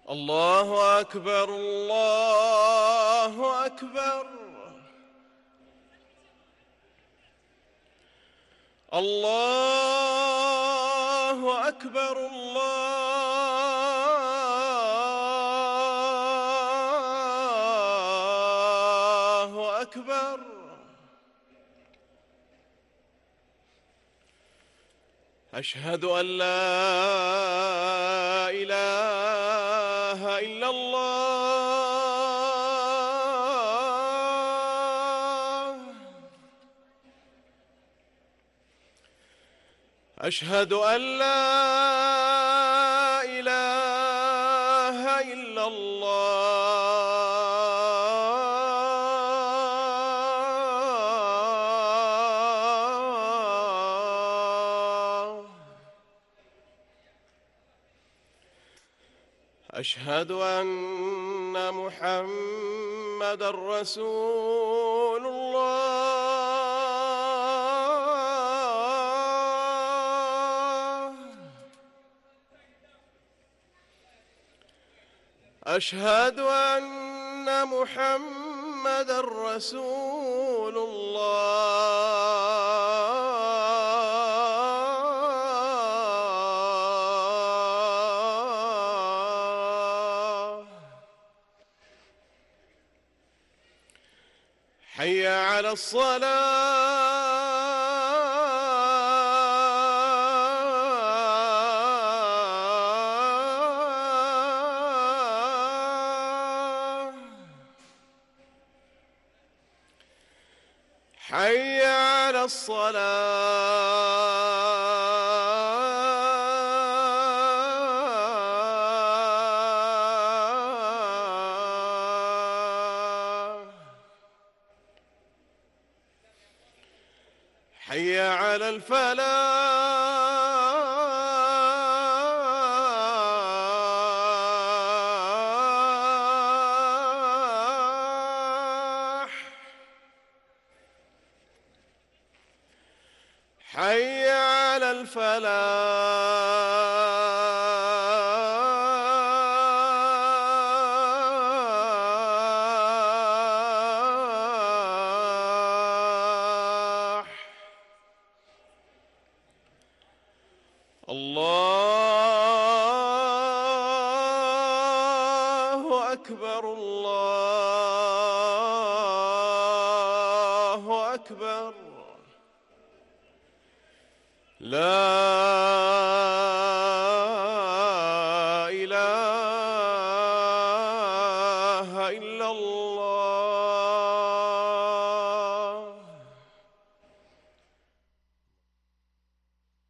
الله أكبر الله أكبر. الله أكبر الله أكبر. أشهد أن لا إله إلا الله. أشهد أن لا إله إلا الله. أشهد أن محمدًا رسول الله. أشهد أن محمدًا رسول الله. حي على الصلاة. حي على الصلاة. حي على الفلاح. حي على الفلاح. الله أكبر الله أكبر. لا إله إلا الله.